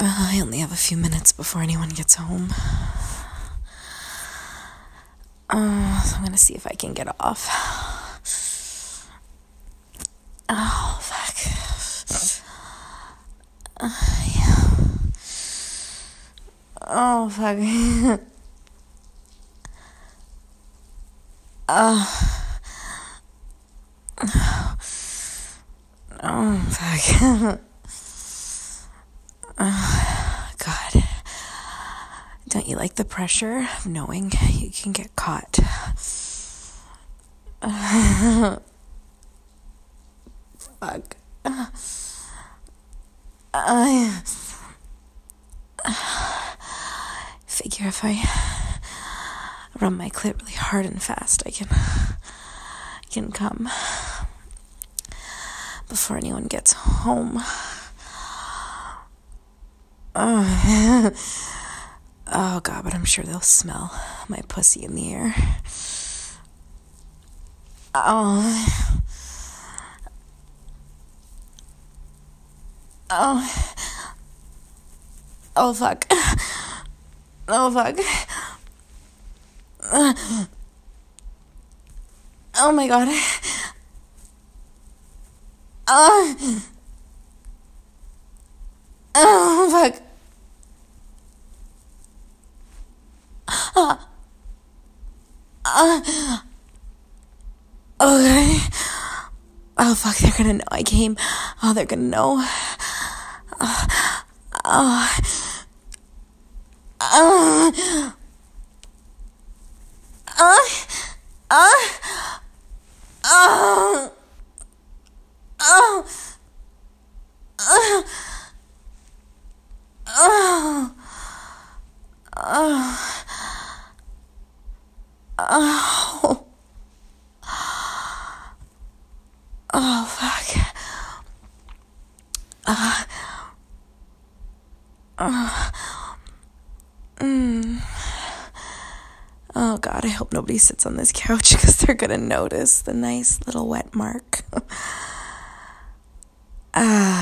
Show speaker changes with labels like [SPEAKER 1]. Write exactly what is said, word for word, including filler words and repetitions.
[SPEAKER 1] Uh, I only have a few minutes before anyone gets home. Uh, so I'm gonna see if I can get off. Oh, fuck. Uh, yeah. Oh, fuck. Oh. Oh, fuck. Oh, God. Don't you like the pressure of knowing you can get caught? Uh, fuck. Uh, I figure if I run my clit really hard and fast, I can, I can come before anyone gets home. Oh, oh God, but I'm sure they'll smell my pussy in the air. Oh. Oh. Oh, fuck. Oh, fuck. Oh, my God. Oh. Oh, fuck. Uh, uh, okay. Oh, fuck, they're gonna know I came. Oh, they're gonna know. Uh, oh. Uh, uh, uh, uh, uh, uh, uh, uh, oh, oh, fuck, uh, uh, mm. Oh, God, I hope nobody sits on this couch because they're gonna notice the nice little wet mark. Ah.